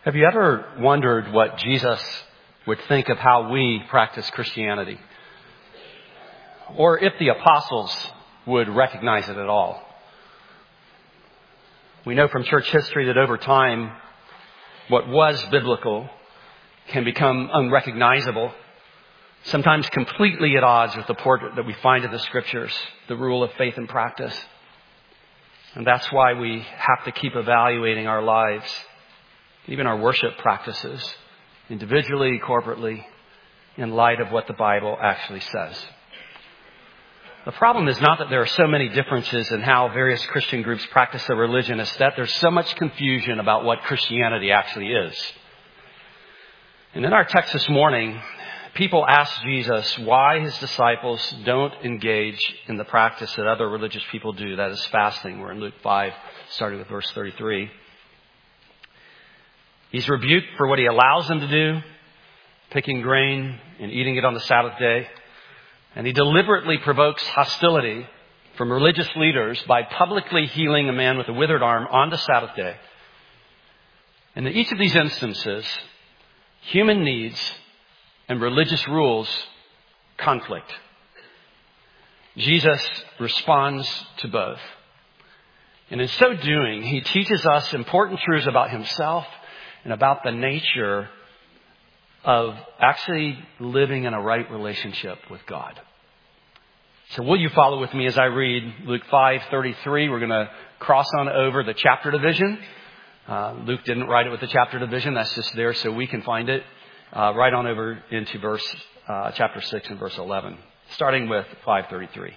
Have you ever wondered what Jesus would think of how we practice Christianity? Or if the apostles would recognize it at all? We know from church history that over time, what was biblical can become unrecognizable, sometimes completely at odds with the portrait that we find in the Scriptures, the rule of faith and practice. And that's why we have to keep evaluating our lives, even our worship practices, individually, corporately, in light of what the Bible actually says. The problem is not that there are so many differences in how various Christian groups practice their religion, it's that there's so much confusion about what Christianity actually is. And in our text this morning, people ask Jesus why his disciples don't engage in the practice that other religious people do, that is fasting. We're in Luke 5, starting with verse 33. He's rebuked for what he allows them to do, picking grain and eating it on the Sabbath day. And he deliberately provokes hostility from religious leaders by publicly healing a man with a withered arm on the Sabbath day. And in each of these instances, human needs and religious rules conflict. Jesus responds to both. And in so doing, he teaches us important truths about himself and about the nature of actually living in a right relationship with God. So will you follow with me as I read Luke 5:33? We're going to cross on over the chapter division. Luke didn't write it with the chapter division. That's just there so we can find it. Right on over into chapter 6 and verse 11, starting with 5:33.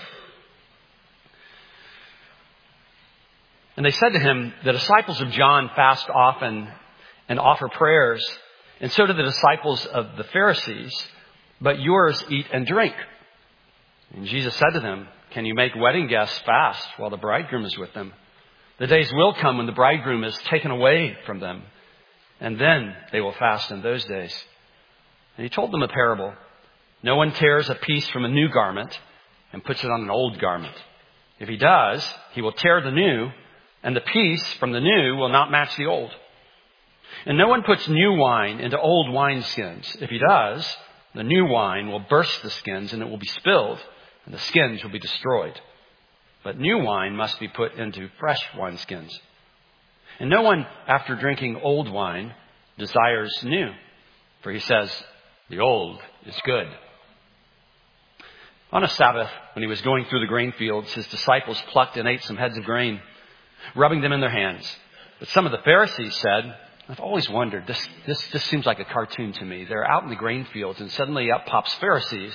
And they said to him, the disciples of John fast often and offer prayers, and so do the disciples of the Pharisees, but yours eat and drink. And Jesus said to them, can you make wedding guests fast while the bridegroom is with them? The days will come when the bridegroom is taken away from them, and then they will fast in those days. And he told them a parable. No one tears a piece from a new garment and puts it on an old garment. If he does, he will tear the new, and the piece from the new will not match the old. And no one puts new wine into old wineskins. If he does, the new wine will burst the skins, and it will be spilled, and the skins will be destroyed. But new wine must be put into fresh wineskins. And no one, after drinking old wine, desires new, for he says, the old is good. On a Sabbath, when he was going through the grain fields, his disciples plucked and ate some heads of grain, rubbing them in their hands. But some of the Pharisees said, I've always wondered, this seems like a cartoon to me. They're out in the grain fields, and suddenly up pops Pharisees.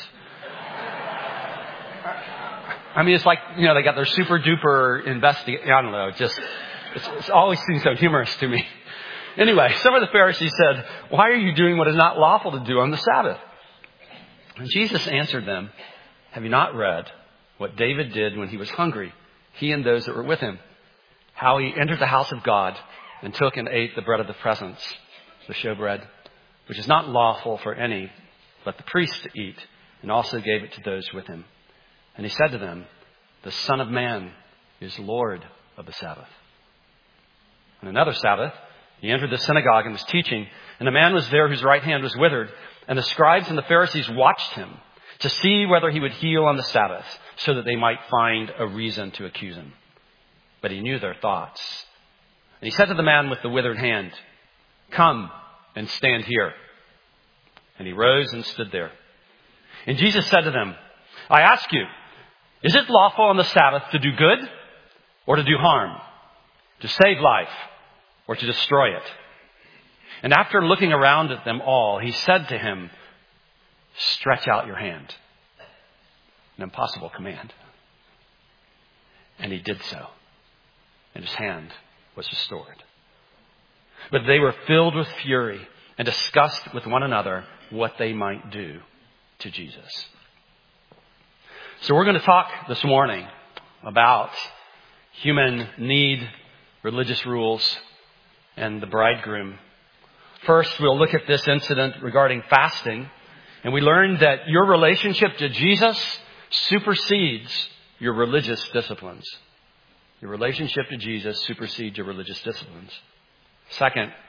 I mean, it's like, they got their super duper I don't know, it always seems so humorous to me. Anyway, some of the Pharisees said, why are you doing what is not lawful to do on the Sabbath? And Jesus answered them, have you not read what David did when he was hungry, he and those that were with him? How he entered the house of God and took and ate the bread of the presence, the showbread, which is not lawful for any but the priest to eat, and also gave it to those with him. And he said to them, the Son of Man is Lord of the Sabbath. On another Sabbath, he entered the synagogue and was teaching, and a man was there whose right hand was withered. And the scribes and the Pharisees watched him to see whether he would heal on the Sabbath, so that they might find a reason to accuse him. But he knew their thoughts. And he said to the man with the withered hand, come and stand here. And he rose and stood there. And Jesus said to them, I ask you, is it lawful on the Sabbath to do good or to do harm, to save life or to destroy it? And after looking around at them all, he said to him, stretch out your hand. An impossible command. And he did so. And his hand was restored. But they were filled with fury and discussed with one another what they might do to Jesus. So we're going to talk this morning about human need, religious rules, and the bridegroom. First, we'll look at this incident regarding fasting. And we learned that your relationship to Jesus supersedes your religious disciplines. Your relationship to Jesus supersedes your religious disciplines. Second,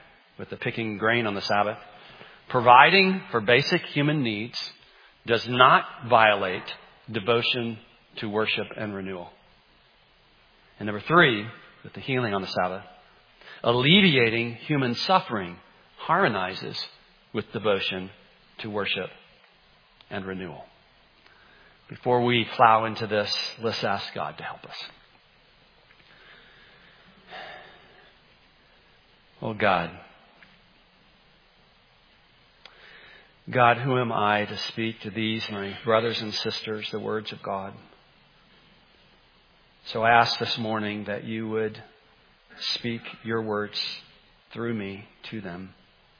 with the picking grain on the Sabbath. Providing for basic human needs does not violate devotion to worship and renewal. And number 3, with the healing on the Sabbath, alleviating human suffering harmonizes with devotion to worship and renewal. Before we plow into this, let's ask God to help us. Oh God, who am I to speak to these, my brothers and sisters, the words of God? So I ask this morning that you would speak your words through me to them.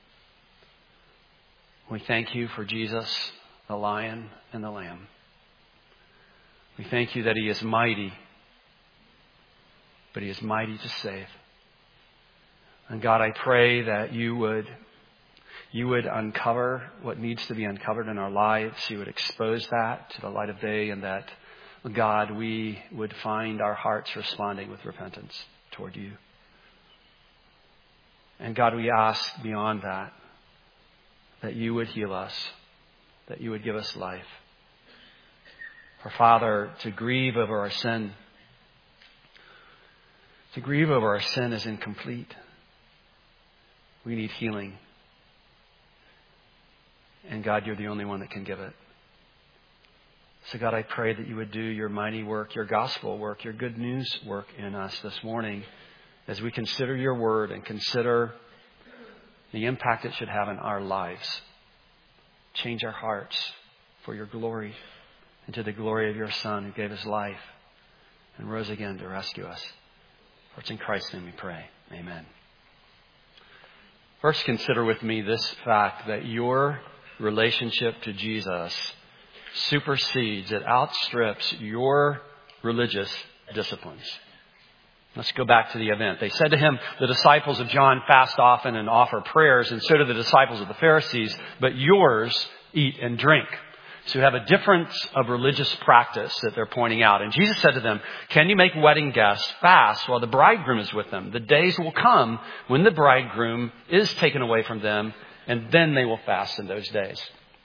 We thank you for Jesus, the Lion and the Lamb. We thank you that he is mighty, but he is mighty to save. And God, I pray that you would uncover what needs to be uncovered in our lives. You would expose that to the light of day, and that, God, we would find our hearts responding with repentance toward you. And God, we ask beyond that you would heal us, that you would give us life. For Father, to grieve over our sin is incomplete. We need healing. And God, you're the only one that can give it. So God, I pray that you would do your mighty work, your gospel work, your good news work in us this morning as we consider your word and consider the impact it should have in our lives. Change our hearts for your glory and to the glory of your Son who gave his life and rose again to rescue us. For it's in Christ's name we pray. Amen. First, consider with me this fact that your relationship to Jesus supersedes, it outstrips your religious disciplines. Let's go back to the event. They said to him, the disciples of John fast often and offer prayers, and so do the disciples of the Pharisees, but yours eat and drink. So you have a difference of religious practice that they're pointing out. And Jesus said to them, can you make wedding guests fast while the bridegroom is with them? The days will come when the bridegroom is taken away from them, and then they will fast in those days.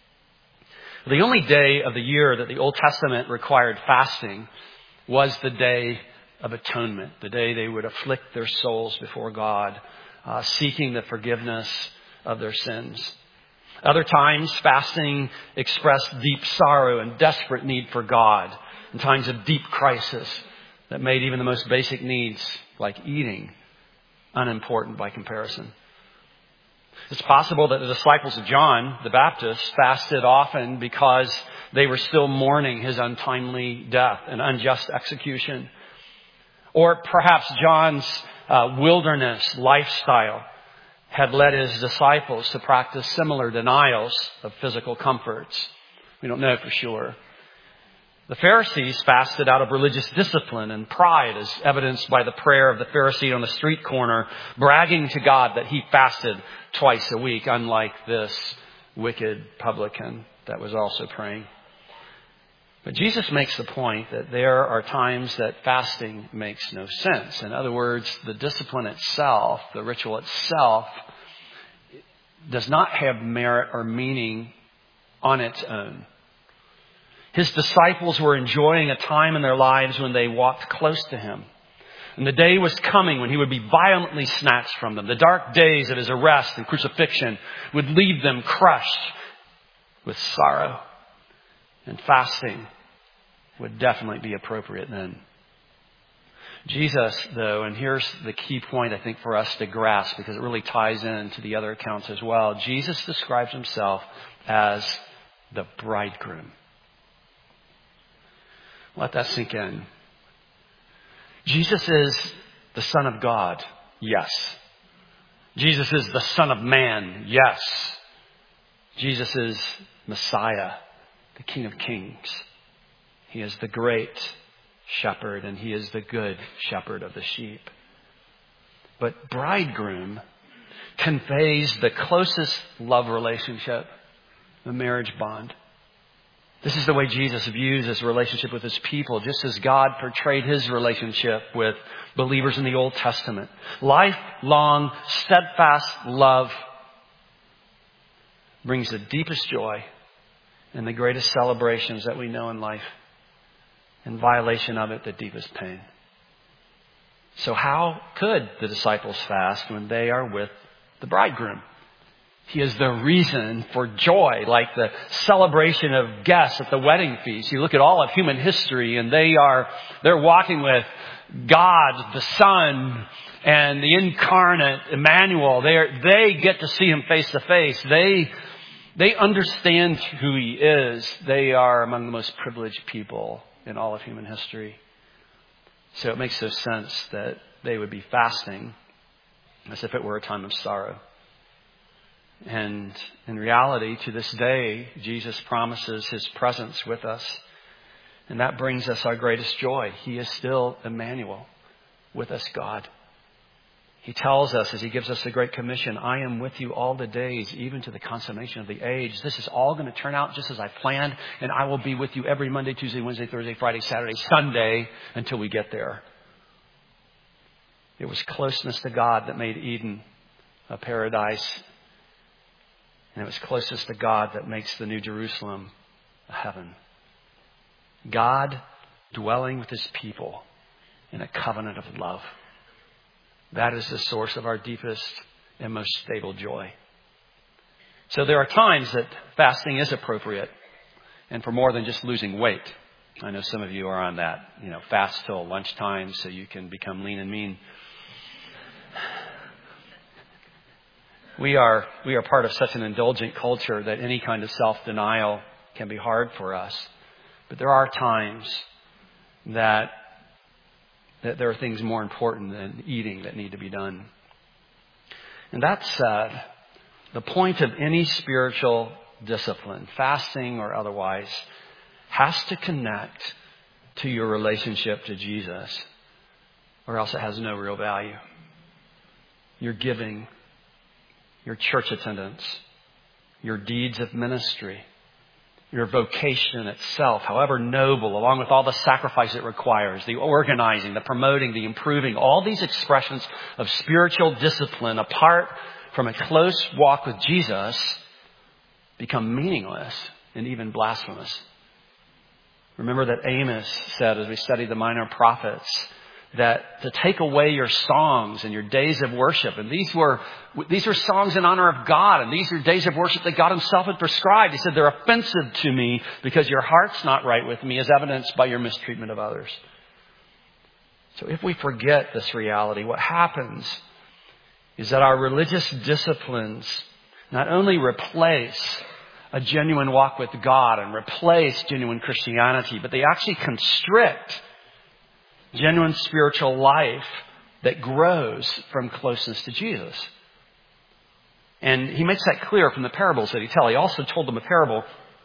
The only day of the year that the Old Testament required fasting was the Day of Atonement, the day they would afflict their souls before God, seeking the forgiveness of their sins. Other times, fasting expressed deep sorrow and desperate need for God in times of deep crisis that made even the most basic needs, like eating, unimportant by comparison. It's possible that the disciples of John the Baptist fasted often because they were still mourning his untimely death and unjust execution. Or perhaps John's wilderness lifestyle had led his disciples to practice similar denials of physical comforts. We don't know for sure. The Pharisees fasted out of religious discipline and pride, as evidenced by the prayer of the Pharisee on the street corner, bragging to God that he fasted twice a week, unlike this wicked publican that was also praying. But Jesus makes the point that there are times that fasting makes no sense. In other words, the discipline itself, the ritual itself, does not have merit or meaning on its own. His disciples were enjoying a time in their lives when they walked close to him. And the day was coming when he would be violently snatched from them. The dark days of his arrest and crucifixion would leave them crushed with sorrow. And fasting would definitely be appropriate then. Jesus, though, and here's the key point I think for us to grasp because it really ties into the other accounts as well. Jesus describes himself as the bridegroom. Let that sink in. Jesus is the Son of God. Yes. Jesus is the Son of Man. Yes. Jesus is Messiah, the King of Kings. He is the great shepherd, and he is the good shepherd of the sheep. But bridegroom conveys the closest love relationship, the marriage bond. This is the way Jesus views his relationship with his people, just as God portrayed his relationship with believers in the Old Testament. Lifelong, steadfast love brings the deepest joy and the greatest celebrations that we know in life. In violation of it, the deepest pain. So how could the disciples fast when they are with the bridegroom? He is the reason for joy, like the celebration of guests at the wedding feast. You look at all of human history and they're walking with God, the Son, and the incarnate Emmanuel. They get to see him face to face. They understand who he is. They are among the most privileged people in all of human history. So it makes no sense that they would be fasting as if it were a time of sorrow. And in reality, to this day, Jesus promises his presence with us. And that brings us our greatest joy. He is still Emmanuel, with us God. He tells us as he gives us the Great Commission, I am with you all the days, even to the consummation of the age. This is all going to turn out just as I planned. And I will be with you every Monday, Tuesday, Wednesday, Thursday, Friday, Saturday, Sunday until we get there. It was closeness to God that made Eden a paradise. And it was closeness to God that makes the New Jerusalem a heaven. God dwelling with his people in a covenant of love. That is the source of our deepest and most stable joy. So there are times that fasting is appropriate, and for more than just losing weight. I know some of you are on that, fast till lunchtime so you can become lean and mean. We are part of such an indulgent culture that any kind of self-denial can be hard for us. But there are times that there are things more important than eating that need to be done. And that's the point of any spiritual discipline, fasting or otherwise, has to connect to your relationship to Jesus, or else it has no real value. Your giving, your church attendance, your deeds of ministry, your vocation itself, however noble, along with all the sacrifice it requires, the organizing, the promoting, the improving, all these expressions of spiritual discipline apart from a close walk with Jesus become meaningless and even blasphemous. Remember that Amos said, as we studied the minor prophets, that to take away your songs and your days of worship, and these were songs in honor of God, and these are days of worship that God himself had prescribed. He said, they're offensive to me because your heart's not right with me, as evidenced by your mistreatment of others. So if we forget this reality, what happens is that our religious disciplines not only replace a genuine walk with God and replace genuine Christianity, but they actually constrict genuine spiritual life that grows from closeness to Jesus. And he makes that clear from the parables that he tells. He also told them a parable.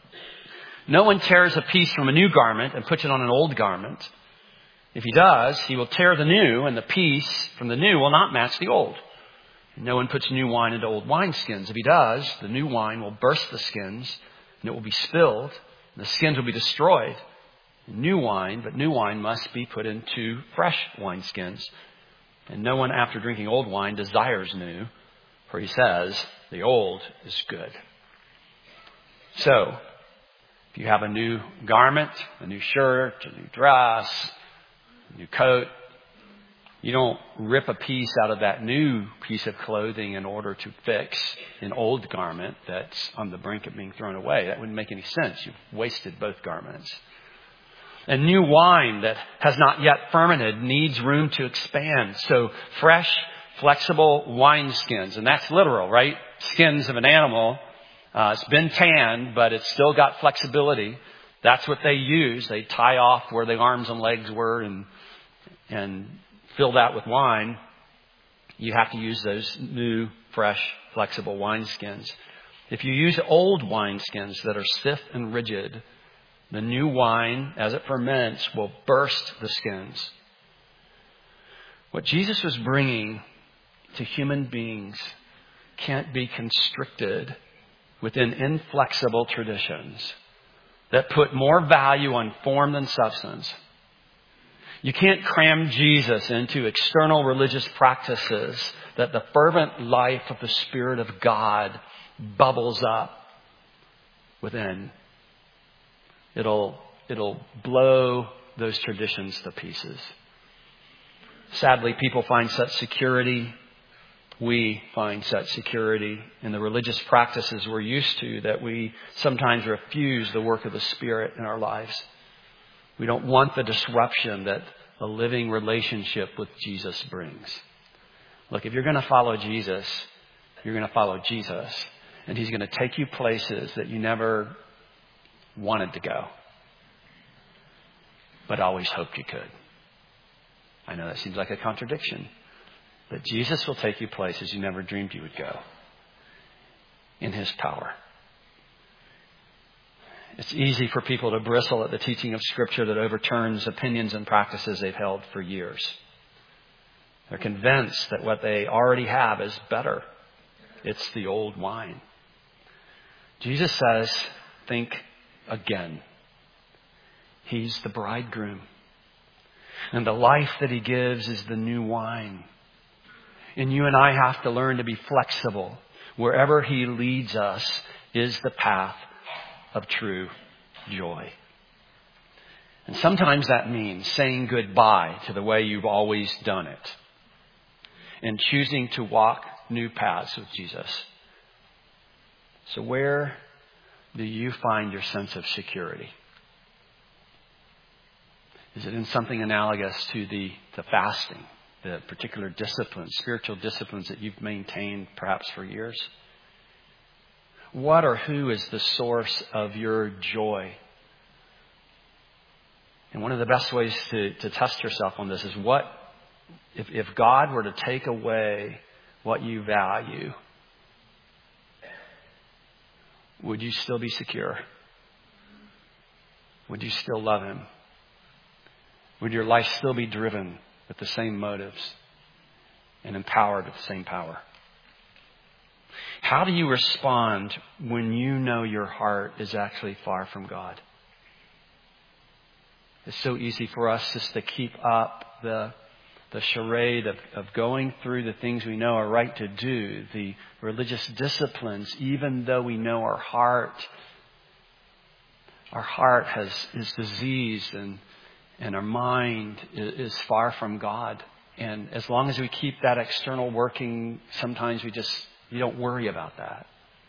No one tears a piece from a new garment and puts it on an old garment. If he does, he will tear the new, and the piece from the new will not match the old. No one puts new wine into old wineskins. If he does, the new wine will burst the skins, and it will be spilled, and the skins will be destroyed. New wine must be put into fresh wineskins. And no one after drinking old wine desires new, for he says, the old is good. So, if you have a new garment, a new shirt, a new dress, a new coat, you don't rip a piece out of that new piece of clothing in order to fix an old garment that's on the brink of being thrown away. That wouldn't make any sense. You've wasted both garments. And new wine that has not yet fermented needs room to expand. So fresh, flexible wineskins, and that's literal, right? Skins of an animal. It's been tanned, but it's still got flexibility. That's what they use. They tie off where the arms and legs were and fill that with wine. You have to use those new, fresh, flexible wineskins. If you use old wineskins that are stiff and rigid, the new wine, as it ferments, will burst the skins. What Jesus was bringing to human beings can't be constricted within inflexible traditions that put more value on form than substance. You can't cram Jesus into external religious practices that the fervent life of the Spirit of God bubbles up within. It'll blow those traditions to pieces. Sadly, people find such security. We find such security in the religious practices we're used to that we sometimes refuse the work of the Spirit in our lives. We don't want the disruption that a living relationship with Jesus brings. Look, if you're going to follow Jesus, you're going to follow Jesus. And He's going to take you places that you never wanted to go, but always hoped you could. I know that seems like a contradiction, but Jesus will take you places you never dreamed you would go in His power. It's easy for people to bristle at the teaching of Scripture that overturns opinions and practices they've held for years. They're convinced that what they already have is better. It's the old wine. Jesus says, think again. He's the bridegroom. And the life that He gives is the new wine. And you and I have to learn to be flexible. Wherever He leads us is the path of true joy. And sometimes that means saying goodbye to the way you've always done it and choosing to walk new paths with Jesus. So where do you find your sense of security? Is it in something analogous to the fasting, the particular disciplines, spiritual disciplines that you've maintained perhaps for years? What or who is the source of your joy? And one of the best ways to test yourself on this is what, if God were to take away what you value, would you still be secure? Would you still love Him? Would your life still be driven with the same motives and empowered with the same power? How do you respond when you know your heart is actually far from God? It's so easy for us just to keep up the charade of going through the things we know are right to do, the religious disciplines, even though we know our heart is diseased and our mind is far from God. And as long as we keep that external working, sometimes you don't worry about that.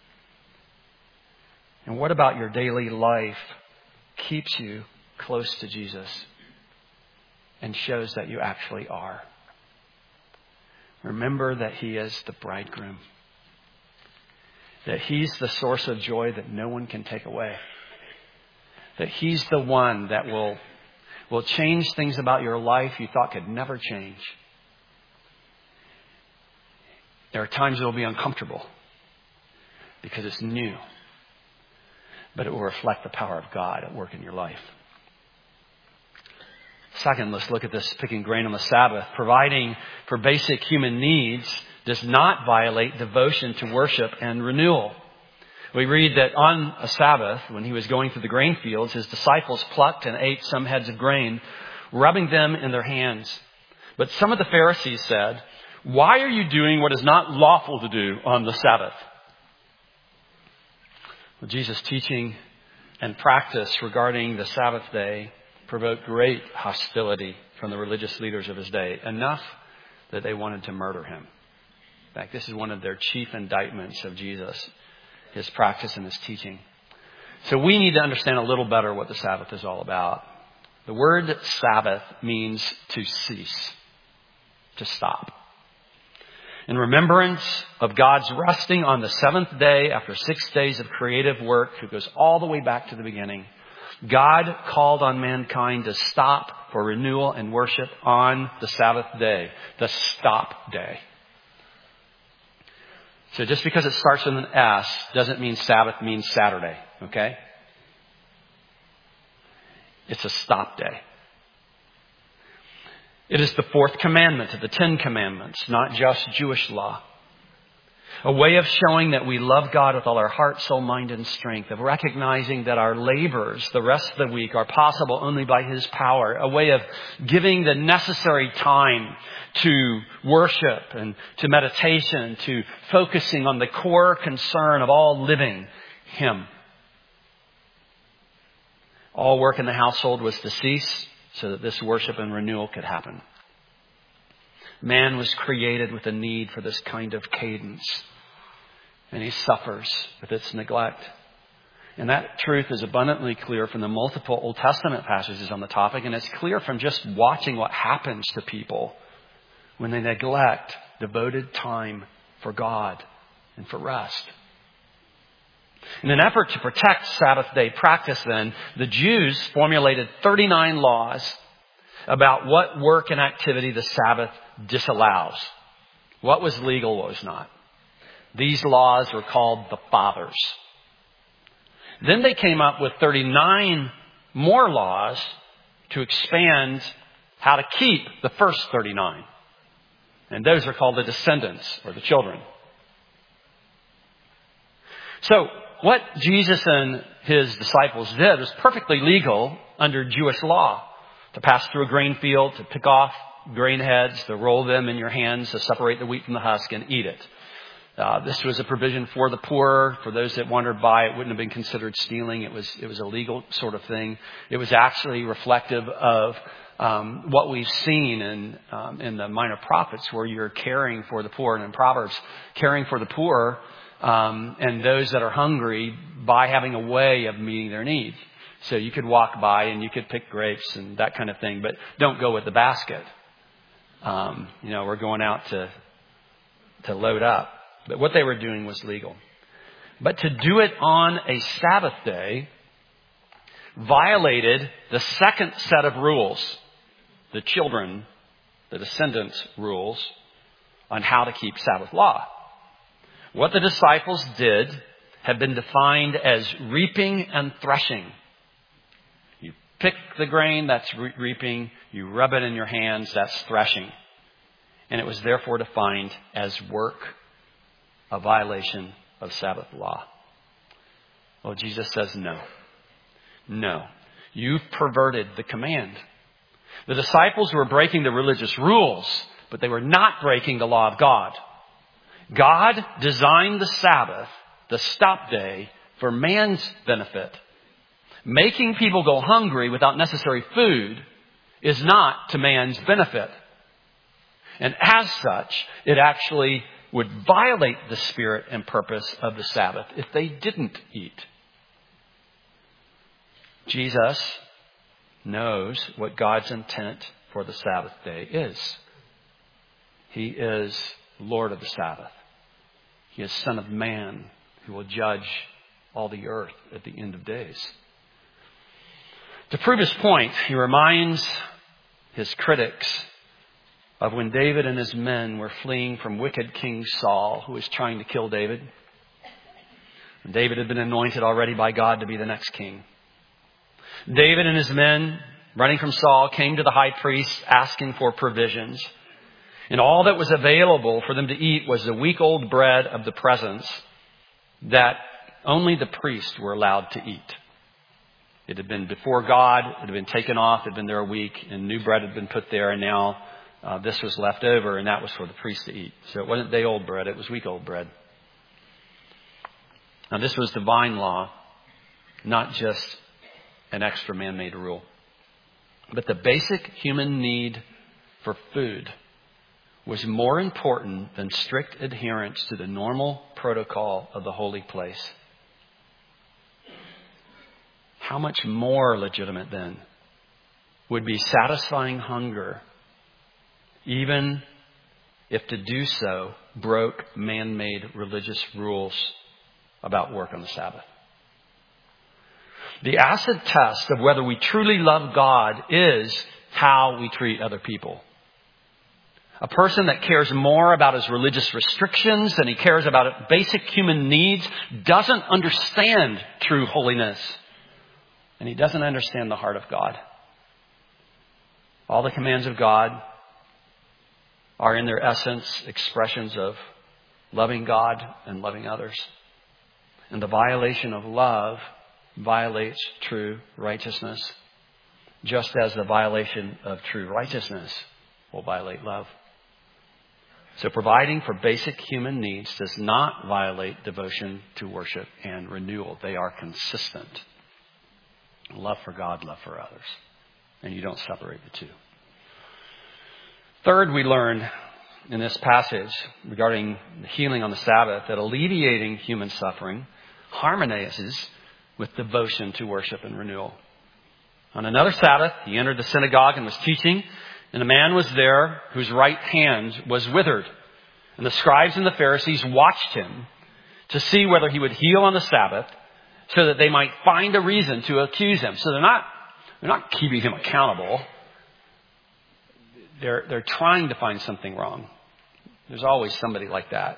And what about your daily life keeps you close to Jesus and shows that you actually are? Remember that He is the bridegroom. That He's the source of joy that no one can take away. That He's the one that will change things about your life you thought could never change. There are times it will be uncomfortable because it's new. But it will reflect the power of God at work in your life. Second, let's look at this picking grain on the Sabbath. Providing for basic human needs does not violate devotion to worship and renewal. We read that on a Sabbath, when He was going through the grain fields, His disciples plucked and ate some heads of grain, rubbing them in their hands. But some of the Pharisees said, "Why are you doing what is not lawful to do on the Sabbath?" Well, Jesus' teaching and practice regarding the Sabbath day provoked great hostility from the religious leaders of His day, enough that they wanted to murder Him. In fact, this is one of their chief indictments of Jesus, His practice and His teaching. So we need to understand a little better what the Sabbath is all about. The word Sabbath means to cease, to stop. In remembrance of God's resting on the seventh day after 6 days of creative work, it goes all the way back to the beginning. God called on mankind to stop for renewal and worship on the Sabbath day, the stop day. So just because it starts with an S doesn't mean Sabbath means Saturday, okay? It's a stop day. It is the fourth commandment of the 10 Commandments, not just Jewish law. A way of showing that we love God with all our heart, soul, mind, and strength. Of recognizing that our labors the rest of the week are possible only by His power. A way of giving the necessary time to worship and to meditation, to focusing on the core concern of all living, Him. All work in the household was to cease so that this worship and renewal could happen. Man was created with a need for this kind of cadence, and he suffers with its neglect. And that truth is abundantly clear from the multiple Old Testament passages on the topic, and it's clear from just watching what happens to people when they neglect devoted time for God and for rest. In an effort to protect Sabbath day practice then, the Jews formulated 39 laws about what work and activity the Sabbath disallows. What was legal, what was not. These laws were called the Fathers. Then they came up with 39 more laws to expand how to keep the first 39. And those are called the descendants, or the children. So, what Jesus and His disciples did was perfectly legal under Jewish law. To pass through a grain field, to pick off grain heads, to roll them in your hands, to separate the wheat from the husk and eat it. This was a provision for the poor. For those that wandered by, it wouldn't have been considered stealing. It was a legal sort of thing. It was actually reflective of what we've seen in the Minor Prophets, where you're caring for the poor, and in Proverbs, caring for the poor and those that are hungry by having a way of meeting their needs. So you could walk by and you could pick grapes and that kind of thing, but don't go with the basket. We're going out to load up. But what they were doing was legal. But to do it on a Sabbath day violated the second set of rules, the children, the descendants' rules on how to keep Sabbath law. What the disciples did had been defined as reaping and threshing. You pick the grain, that's reaping. You rub it in your hands, that's threshing. And it was therefore defined as work, a violation of Sabbath law. Well, Jesus says no. No. You've perverted the command. The disciples were breaking the religious rules, but they were not breaking the law of God. God designed the Sabbath, the stop day, for man's benefit. Making people go hungry without necessary food is not to man's benefit. And as such, it actually would violate the spirit and purpose of the Sabbath if they didn't eat. Jesus knows what God's intent for the Sabbath day is. He is Lord of the Sabbath. He is Son of Man who will judge all the earth at the end of days. To prove his point, he reminds his critics of when David and his men were fleeing from wicked King Saul, who was trying to kill David. And David had been anointed already by God to be the next king. David and his men, running from Saul, came to the high priest asking for provisions. And all that was available for them to eat was the week-old bread of the presence that only the priests were allowed to eat. It had been before God, it had been taken off, it had been there a week, and new bread had been put there, and now this was left over, and that was for the priests to eat. So it wasn't day-old bread, it was week-old bread. Now this was divine law, not just an extra man-made rule. But the basic human need for food was more important than strict adherence to the normal protocol of the holy place. How much more legitimate then would be satisfying hunger, even if to do so broke man-made religious rules about work on the Sabbath? The acid test of whether we truly love God is how we treat other people. A person that cares more about his religious restrictions than he cares about basic human needs doesn't understand true holiness. And he doesn't understand the heart of God. All the commands of God are in their essence expressions of loving God and loving others. And the violation of love violates true righteousness, just as the violation of true righteousness will violate love. So providing for basic human needs does not violate devotion to worship and renewal. They are consistent. Love for God, love for others. And you don't separate the two. Third, we learn in this passage regarding the healing on the Sabbath that alleviating human suffering harmonizes with devotion to worship and renewal. On another Sabbath, he entered the synagogue and was teaching, and a man was there whose right hand was withered. And the scribes and the Pharisees watched him to see whether he would heal on the Sabbath so that they might find a reason to accuse him. So they're not keeping him accountable. They're trying to find something wrong. There's always somebody like that.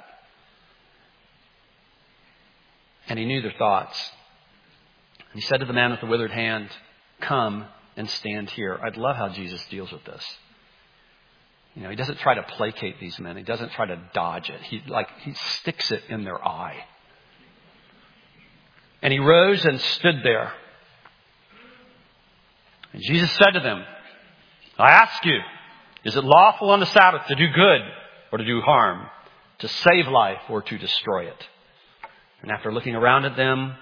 And he knew their thoughts. And he said to the man with the withered hand, "Come and stand here." I'd love how Jesus deals with this. He doesn't try to placate these men. He doesn't try to dodge it. He sticks it in their eye. And he rose and stood there. And Jesus said to them, "I ask you, is it lawful on the Sabbath to do good or to do harm, to save life or to destroy it?" And after looking around at them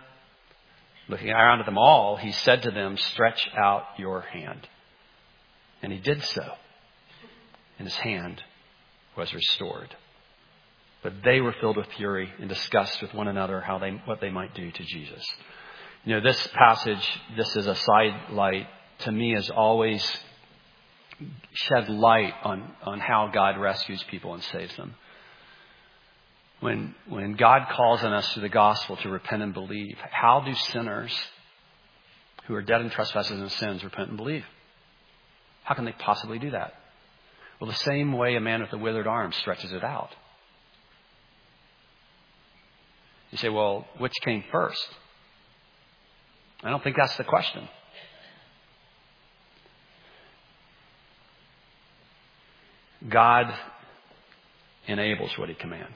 all, he said to them, "Stretch out your hand." And he did so. And his hand was restored. But they were filled with fury and discussed with one another what they might do to Jesus. This passage, this is a side light, to me has always shed light on how God rescues people and saves them. When God calls on us through the gospel to repent and believe, how do sinners who are dead in trespasses and sins repent and believe? How can they possibly do that? Well, the same way a man with a withered arm stretches it out. You say, well, which came first? I don't think that's the question. God enables what he commands.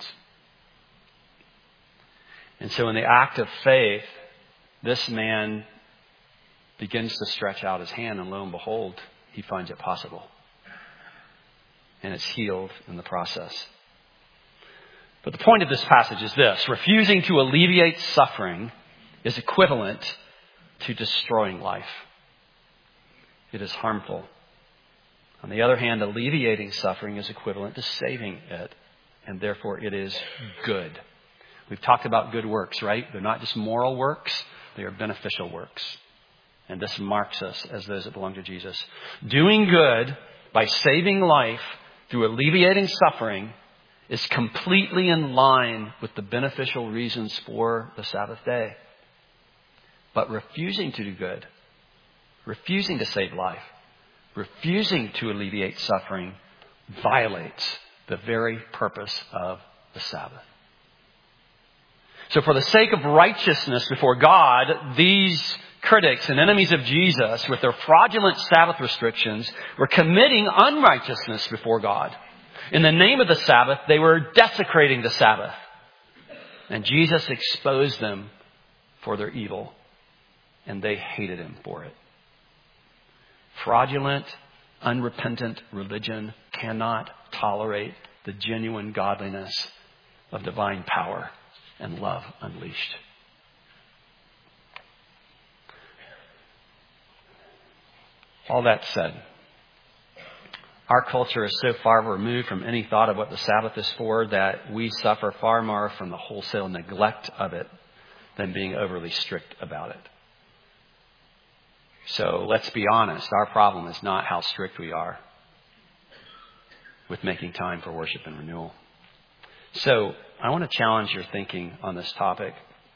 And so in the act of faith, this man begins to stretch out his hand, and lo and behold, he finds it possible. And it's healed in the process. But the point of this passage is this: refusing to alleviate suffering is equivalent to destroying life. It is harmful. On the other hand, alleviating suffering is equivalent to saving it, and therefore it is good. We've talked about good works, right? They're not just moral works, they are beneficial works. And this marks us as those that belong to Jesus. Doing good by saving life through alleviating suffering is completely in line with the beneficial reasons for the Sabbath day. But refusing to do good, refusing to save life, refusing to alleviate suffering violates the very purpose of the Sabbath. So for the sake of righteousness before God, these critics and enemies of Jesus, with their fraudulent Sabbath restrictions, were committing unrighteousness before God. In the name of the Sabbath, they were desecrating the Sabbath. And Jesus exposed them for their evil, and they hated him for it. Fraudulent, unrepentant religion cannot tolerate the genuine godliness of divine power and love unleashed. All that said, our culture is so far removed from any thought of what the Sabbath is for that we suffer far more from the wholesale neglect of it than being overly strict about it. So let's be honest, our problem is not how strict we are with making time for worship and renewal. So I want to challenge your thinking on this topic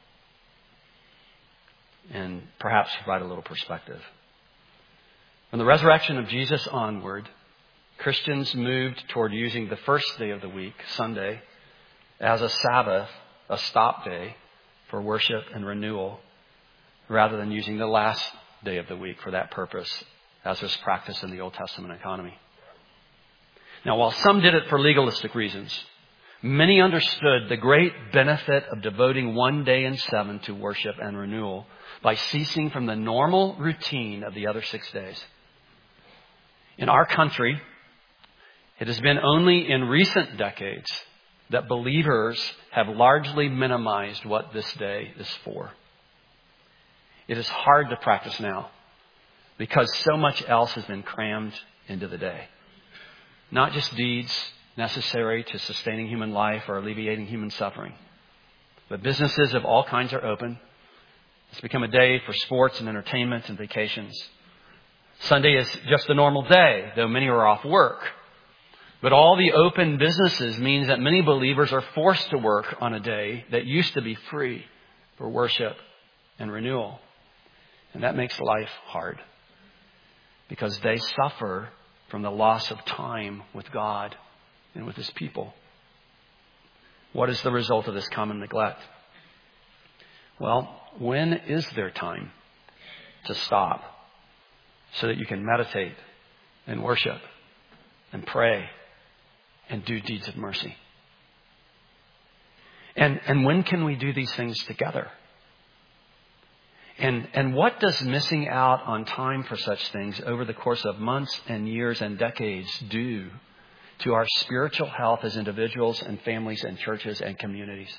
and perhaps provide a little perspective. From the resurrection of Jesus onward, Christians moved toward using the first day of the week, Sunday, as a Sabbath, a stop day for worship and renewal, rather than using the last day of the week for that purpose, as was practiced in the Old Testament economy. Now, while some did it for legalistic reasons, many understood the great benefit of devoting one day in 7 to worship and renewal by ceasing from the normal routine of the other 6 days. In our country, it has been only in recent decades that believers have largely minimized what this day is for. It is hard to practice now because so much else has been crammed into the day. Not just deeds necessary to sustaining human life or alleviating human suffering, but businesses of all kinds are open. It's become a day for sports and entertainment and vacations. Sunday is just a normal day, though many are off work. But all the open businesses means that many believers are forced to work on a day that used to be free for worship and renewal. And that makes life hard because they suffer from the loss of time with God and with His people. What is the result of this common neglect? Well, when is there time to stop so that you can meditate and worship and pray and do deeds of mercy? And when can we do these things together? And what does missing out on time for such things over the course of months and years and decades do to our spiritual health as individuals and families and churches and communities?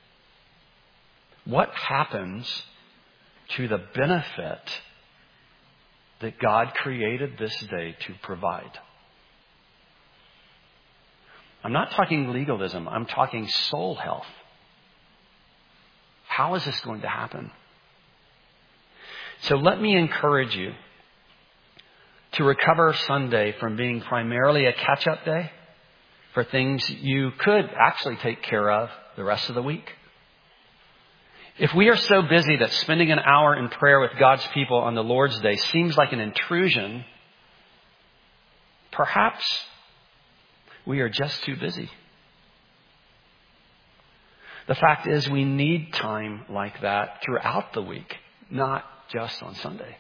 What happens to the benefit that God created this day to provide? I'm not talking legalism. I'm talking soul health. How is this going to happen? So let me encourage you to recover Sunday from being primarily a catch-up day for things you could actually take care of the rest of the week. If we are so busy that spending an hour in prayer with God's people on the Lord's Day seems like an intrusion, perhaps we are just too busy. The fact is we need time like that throughout the week, not just on Sunday.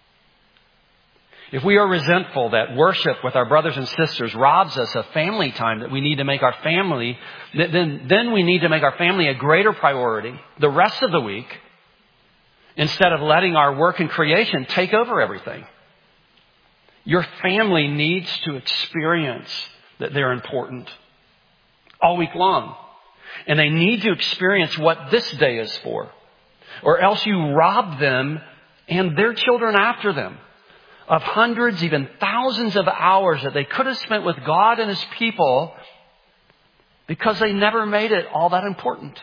If we are resentful that worship with our brothers and sisters robs us of family time that we need to make our family, then we need to make our family a greater priority the rest of the week instead of letting our work and creation take over everything. Your family needs to experience that they're important all week long. And they need to experience what this day is for. Or else you rob them and their children after them of hundreds, even thousands of hours that they could have spent with God and His people because they never made it all that important.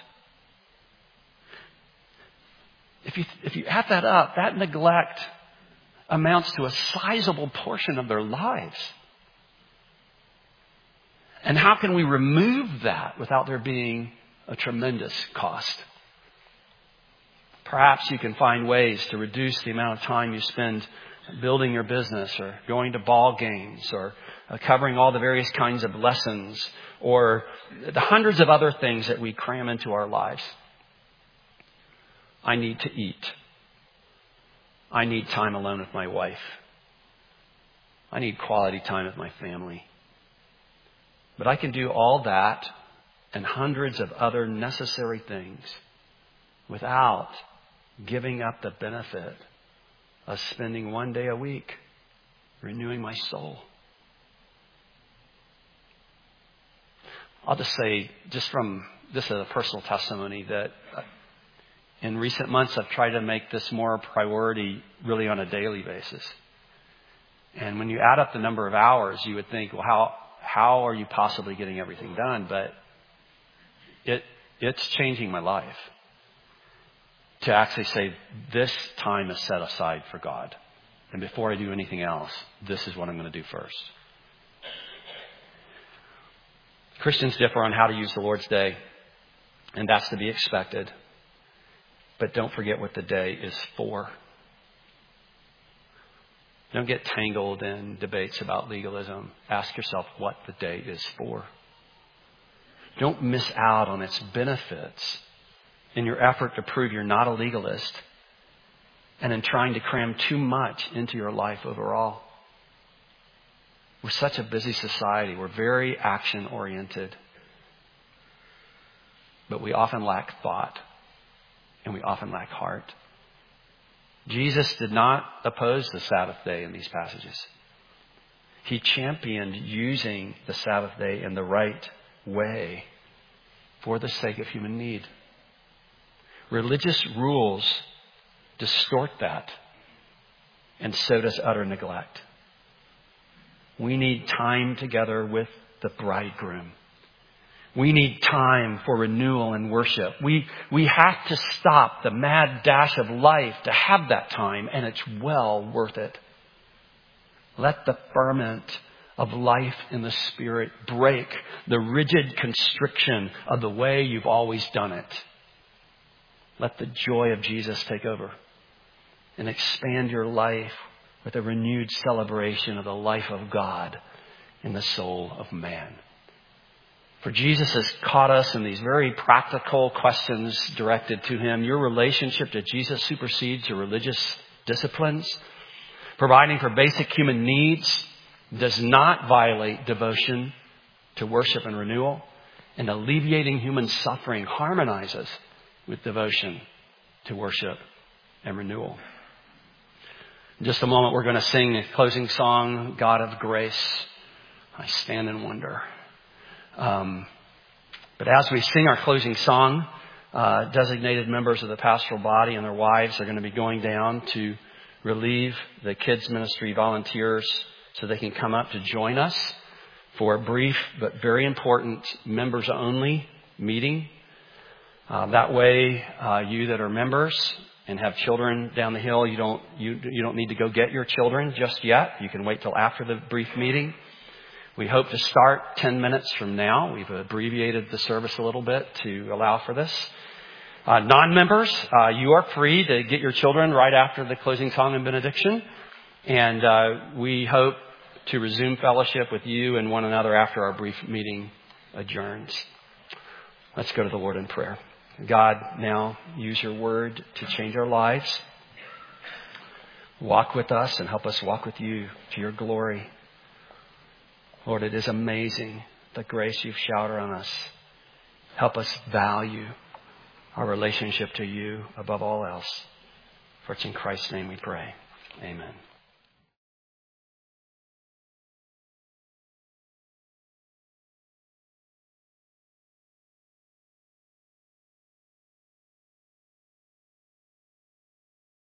If you add that up, that neglect amounts to a sizable portion of their lives. And how can we remove that without there being a tremendous cost? Perhaps you can find ways to reduce the amount of time you spend building your business or going to ball games or covering all the various kinds of lessons or the hundreds of other things that we cram into our lives. I need to eat. I need time alone with my wife. I need quality time with my family. But I can do all that and hundreds of other necessary things without giving up the benefit of spending one day a week renewing my soul. I'll just say, just as a personal testimony, that in recent months I've tried to make this more a priority really on a daily basis. And when you add up the number of hours, you would think, well, how are you possibly getting everything done? But it's changing my life to actually say this time is set aside for God. And before I do anything else, this is what I'm going to do first. Christians differ on how to use the Lord's Day, and that's to be expected. But don't forget what the day is for. Don't get tangled in debates about legalism. Ask yourself what the day is for. Don't miss out on its benefits in your effort to prove you're not a legalist and in trying to cram too much into your life overall. We're such a busy society. We're very action-oriented. but we often lack thought, and we often lack heart. Jesus did not oppose the Sabbath day in these passages. He championed using the Sabbath day in the right way for the sake of human need. Religious rules distort that, and so does utter neglect. We need time together with the bridegroom. We need time for renewal and worship. We have to stop the mad dash of life to have that time, and it's well worth it. Let the ferment of life in the Spirit break the rigid constriction of the way you've always done it. Let the joy of Jesus take over and expand your life with a renewed celebration of the life of God in the soul of man. For Jesus has caught us in these very practical questions directed to him. Your relationship to Jesus supersedes your religious disciplines. Providing for basic human needs does not violate devotion to worship and renewal. And alleviating human suffering harmonizes with devotion to worship and renewal. In just a moment, we're going to sing a closing song, God of Grace, I Stand in Wonder. But as we sing our closing song, designated members of the pastoral body and their wives are going to be going down to relieve the kids ministry volunteers so they can come up to join us for a brief but very important members only meeting. That way, you that are members and have children down the hill, you don't need to go get your children just yet. You can wait till after the brief meeting. We hope to start 10 minutes from now. We've abbreviated the service a little bit to allow for this. Non-members, you are free to get your children right after the closing song and benediction. And we hope to resume fellowship with you and one another after our brief meeting adjourns. Let's go to the Lord in prayer. God, now use your word to change our lives. Walk with us and help us walk with you to your glory. Lord, it is amazing the grace you've showered on us. Help us value our relationship to you above all else. For it's in Christ's name we pray. Amen.